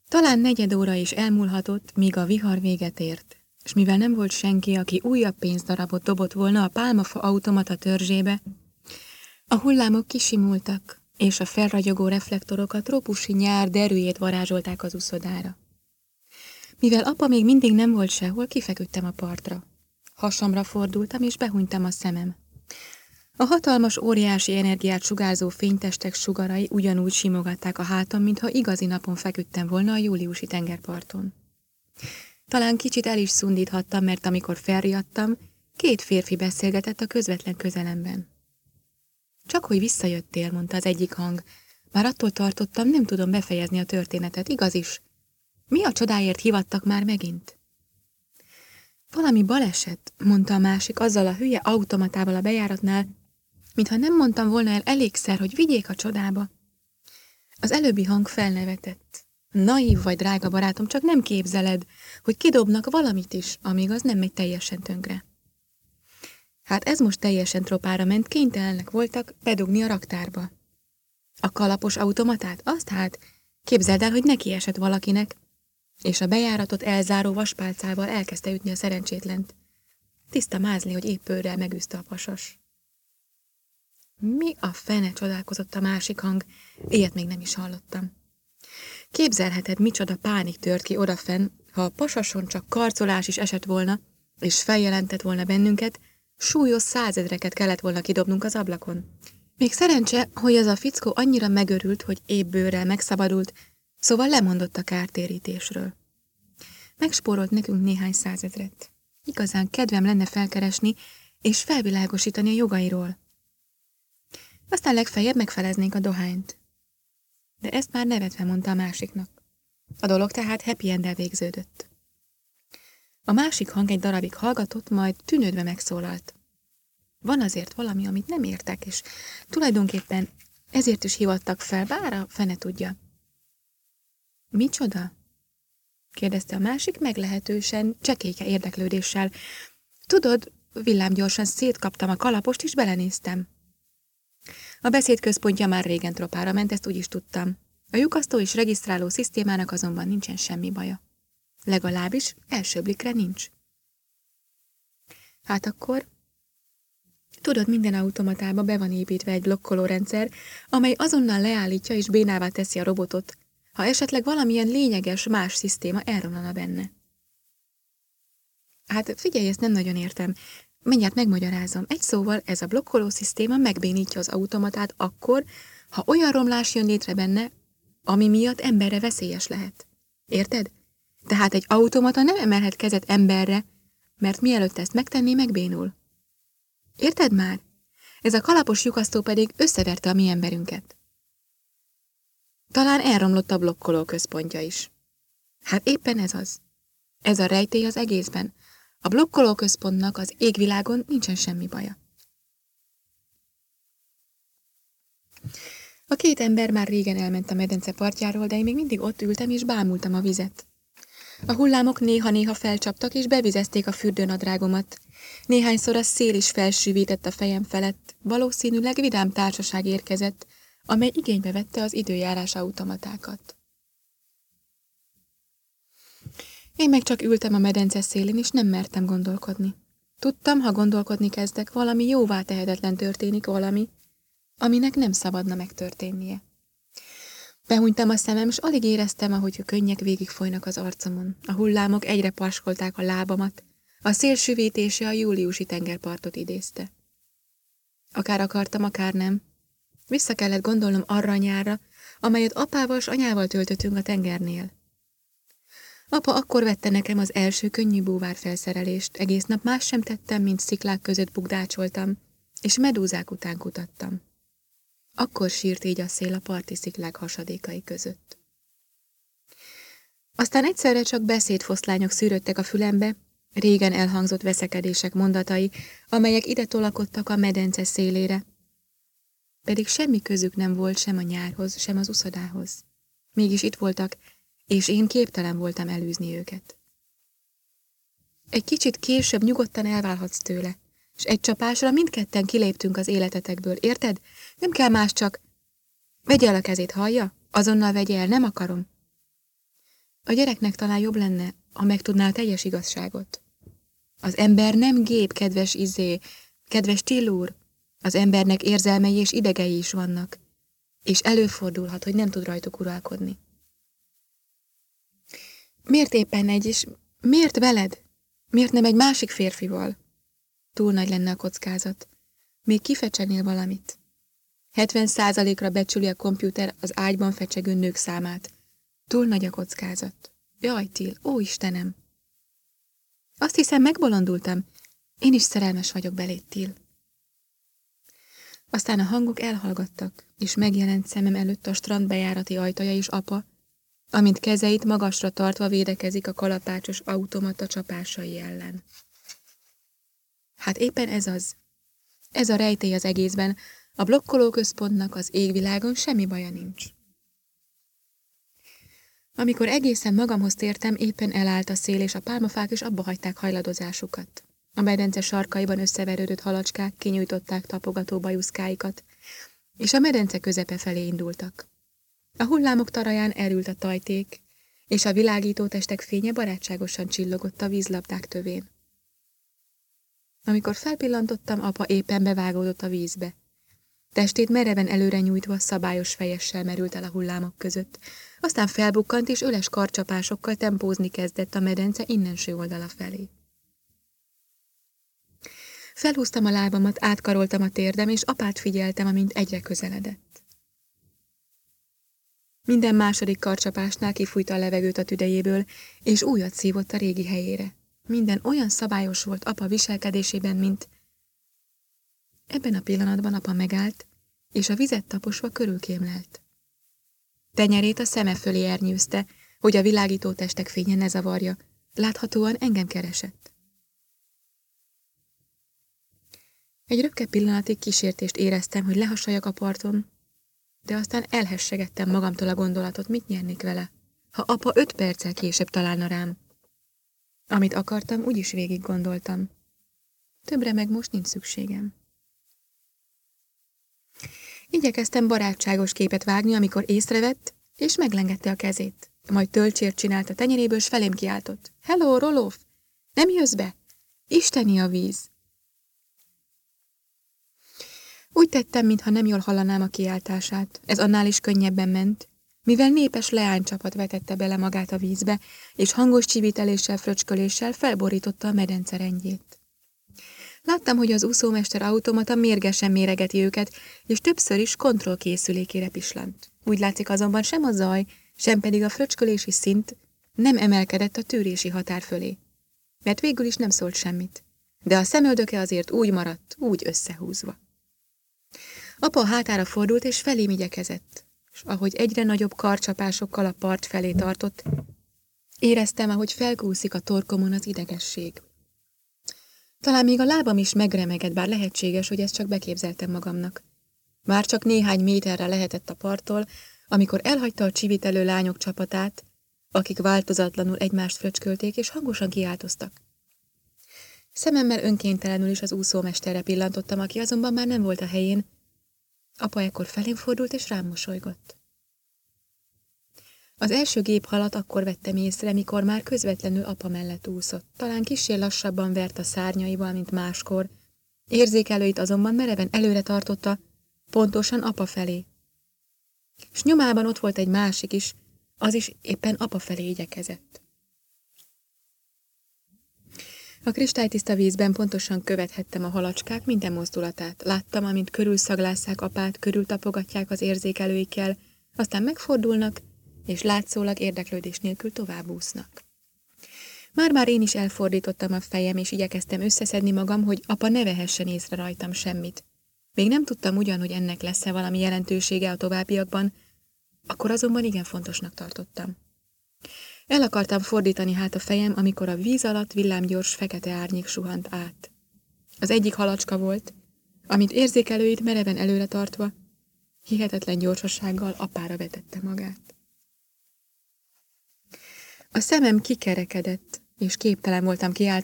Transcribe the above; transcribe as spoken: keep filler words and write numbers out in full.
Talán negyed óra is elmúlhatott, míg a vihar véget ért, és mivel nem volt senki, aki újabb pénzdarabot dobott volna a pálmafa automata törzsébe, a hullámok kisimultak, és a felragyogó reflektorok a trópusi nyár derűjét varázsolták az uszodára. Mivel apa még mindig nem volt sehol, kifeküdtem a partra. Hasamra fordultam, és behunytam a szemem. A hatalmas, óriási energiát sugárzó fénytestek sugarai ugyanúgy simogatták a hátam, mintha igazi napon feküdtem volna a júliusi tengerparton. Talán kicsit el is szundíthattam, mert amikor felriadtam, két férfi beszélgetett a közvetlen közelemben. Csak hogy visszajöttél, mondta az egyik hang. Már attól tartottam, nem tudom befejezni a történetet, igaz is. Mi a csodáért hivattak már megint? Valami baleset, mondta a másik, azzal a hülye automatával a bejáratnál, mintha nem mondtam volna el elégszer, hogy vigyék a csodába. Az előbbi hang felnevetett. Naív vagy, drága barátom, csak nem képzeled, hogy kidobnak valamit is, amíg az nem megy teljesen tönkre. Hát ez most teljesen tropára ment, kénytelenek voltak bedugni a raktárba. A kalapos automatát? Azt hát, képzeld el, hogy neki esett valakinek, és a bejáratot elzáró vaspálcával elkezdte ütni a szerencsétlent. Tiszta mázli, hogy épp őrrel megüszte a pasas. Mi a fene, csodálkozott a másik hang, ilyet még nem is hallottam. Képzelheted, micsoda pánik tört ki odafenn, ha a pasason csak karcolás is esett volna, és feljelentett volna bennünket, súlyos százezreket kellett volna kidobnunk az ablakon. Még szerencse, hogy az a fickó annyira megörült, hogy épp bőrrel megszabadult, szóval lemondott a kártérítésről. Megspórolt nekünk néhány százezret. Igazán kedvem lenne felkeresni és felvilágosítani a jogairól. Aztán legfeljebb megfeleznénk a dohányt. De ezt már nevetve mondta a másiknak. A dolog tehát happy end-el végződött. A másik hang egy darabig hallgatott, majd tűnődve megszólalt. Van azért valami, amit nem értek, és tulajdonképpen ezért is hivattak fel, bár a fene tudja. Micsoda? Kérdezte a másik meglehetősen csekéke érdeklődéssel. Tudod, villámgyorsan szétkaptam a kalapost, és belenéztem. A beszéd központja már régen tropára ment, ezt úgy is tudtam. A lyukasztó és regisztráló szisztémának azonban nincsen semmi baja. Legalábbis első blikre nincs. Hát akkor... Tudod, minden automatába be van építve egy blokkoló rendszer, amely azonnal leállítja és bénává teszi a robotot, ha esetleg valamilyen lényeges más szisztéma elromlana benne. Hát figyelj, ezt nem nagyon értem. Mindjárt megmagyarázom. Egy szóval ez a blokkoló szisztéma megbénítja az automatát akkor, ha olyan romlás jön létre benne, ami miatt emberre veszélyes lehet. Érted? Tehát egy automata nem emelhet kezet emberre, mert mielőtt ezt megtenné, megbénul. Érted már? Ez a kalapos lyukasztó pedig összeverte a mi emberünket. Talán elromlott a blokkoló központja is. Hát éppen ez az. Ez a rejtély az egészben. A blokkoló központnak az égvilágon nincsen semmi baja. A két ember már régen elment a medence partjáról, de én még mindig ott ültem és bámultam a vizet. A hullámok néha-néha felcsaptak és bevizezték a fürdőnadrágomat. Néhányszor a szél is felsűvített a fejem felett, valószínűleg vidám társaság érkezett, amely igénybe vette az időjárás automatákat. Én meg csak ültem a medence szélén, és nem mertem gondolkodni. Tudtam, ha gondolkodni kezdek, valami jóvá tehetetlen történik, valami, aminek nem szabadna megtörténnie. Behunytam a szemem, és alig éreztem, ahogy a könnyek végigfolynak az arcomon. A hullámok egyre paskolták a lábamat, a szél süvítése a júliusi tengerpartot idézte. Akár akartam, akár nem. Vissza kellett gondolnom arra a nyárra, amelyet apával s anyával töltöttünk a tengernél. Apa akkor vette nekem az első könnyű búvár felszerelést, egész nap más sem tettem, mint sziklák között bugdácsoltam, és medúzák után kutattam. Akkor sírt így a szél a parti sziklák hasadékai között. Aztán egyszerre csak beszédfoszlányok szűrődtek a fülembe, régen elhangzott veszekedések mondatai, amelyek ide tolakodtak a medence szélére. Pedig semmi közük nem volt sem a nyárhoz, sem az uszodához. Mégis itt voltak, és én képtelen voltam elűzni őket. Egy kicsit később nyugodtan elválhatsz tőle, és egy csapásra mindketten kiléptünk az életetekből, érted? Nem kell más, csak... Vegye el a kezét, hallja? Azonnal vegye el, nem akarom. A gyereknek talán jobb lenne, ha megtudná a teljes igazságot. Az ember nem gép, kedves izé, kedves Till úr. Az embernek érzelmei és idegei is vannak, és előfordulhat, hogy nem tud rajtuk uralkodni. Miért éppen egy is? Miért veled? Miért nem egy másik férfival? Túl nagy lenne a kockázat. Még kifecsegnél valamit. hetven százalékra becsüli a kompjúter az ágyban fecsegő nők számát. Túl nagy a kockázat. Jaj, Till, ó Istenem! Azt hiszem, megbolondultam. Én is szerelmes vagyok beléd, Till. Aztán a hangok elhallgattak, és megjelent szemem előtt a strand bejárati ajtaja és apa, amint kezeit magasra tartva védekezik a kalapácsos automata csapásai ellen. Hát éppen ez az. Ez a rejtély az egészben, a blokkolóközpontnak az égvilágon semmi baja nincs. Amikor egészen magamhoz tértem, éppen elállt a szél, és a pálmafák is abba hagyták hajladozásukat. A medence sarkaiban összeverődött halacskák kinyújtották tapogató bajuszkáikat, és a medence közepe felé indultak. A hullámok taraján elült a tajték, és a világító testek fénye barátságosan csillogott a vízlabdák tövén. Amikor felpillantottam, apa éppen bevágódott a vízbe. Testét mereven előre nyújtva szabályos fejessel merült el a hullámok között, aztán felbukkant és öles karcsapásokkal tempózni kezdett a medence innenső oldala felé. Felhúztam a lábamat, átkaroltam a térdem, és apát figyeltem, amint egyre közeledett. Minden második karcsapásnál kifújta a levegőt a tüdejéből, és újat szívott a régi helyére. Minden olyan szabályos volt apa viselkedésében, mint... Ebben a pillanatban apa megállt, és a vizet taposva körülkémlelt. Tenyerét a szeme fölé ernyőzte, hogy a világító testek fénye ne zavarja. Láthatóan engem keresett. Egy röpke pillanatig kísértést éreztem, hogy lehassaljak a parton, de aztán elhessegettem magamtól a gondolatot, mit nyernék vele, ha apa öt perccel később találna rám. Amit akartam, úgyis végig gondoltam. Többre meg most nincs szükségem. Igyekeztem barátságos képet vágni, amikor észrevett, és meglengette a kezét. Majd tölcsért csinált a tenyeréből, s felém kiáltott. Hello, Roloff! Nem jössz be? Isteni a víz! Úgy tettem, mintha nem jól hallanám a kiáltását. Ez annál is könnyebben ment, mivel népes leánycsapat vetette bele magát a vízbe, és hangos csiviteléssel, fröcsköléssel felborította a medence rendjét. Láttam, hogy az úszómester automata mérgesen méregeti őket, és többször is kontrollkészülékére pislant. Úgy látszik azonban sem a zaj, sem pedig a fröcskölési szint nem emelkedett a tűrési határ fölé. Mert végül is nem szólt semmit, de a szemöldöke azért úgy maradt, úgy összehúzva. Apa a hátára fordult, és felém igyekezett, és ahogy egyre nagyobb karcsapásokkal a part felé tartott, éreztem, ahogy felkúszik a torkomon az idegesség. Talán még a lábam is megremegett, bár lehetséges, hogy ezt csak beképzeltem magamnak. Már csak néhány méterre lehetett a parttól, amikor elhagyta a csivitelő lányok csapatát, akik változatlanul egymást fröcskölték és hangosan kiáltoztak. Szememmel önkéntelenül is az úszómesterre pillantottam, aki azonban már nem volt a helyén. Apa ekkor felém fordult és rám mosolygott. Az első gép halat akkor vettem észre, mikor már közvetlenül apa mellett úszott. Talán kissé lassabban vert a szárnyaival, mint máskor. Érzékelőit azonban mereven előre tartotta, pontosan apa felé. És nyomában ott volt egy másik is, az is éppen apa felé igyekezett. A kristálytiszta vízben pontosan követhettem a halacskák minden mozdulatát. Láttam, amint körülszaglásszák apát, körültapogatják az érzékelőikkel, aztán megfordulnak, és látszólag érdeklődés nélkül tovább úsznak. Már-már én is elfordítottam a fejem, és igyekeztem összeszedni magam, hogy apa ne vehessen észre rajtam semmit. Még nem tudtam ugyan, hogy ennek lesz-e valami jelentősége a továbbiakban, akkor azonban igen fontosnak tartottam. El akartam fordítani hát a fejem, amikor a víz alatt villámgyors fekete árnyék suhant át. Az egyik halacska volt, amit érzékelőit mereven előre tartva, hihetetlen gyorsasággal apára vetette magát. A szemem kikerekedett, és képtelen voltam kiáltani,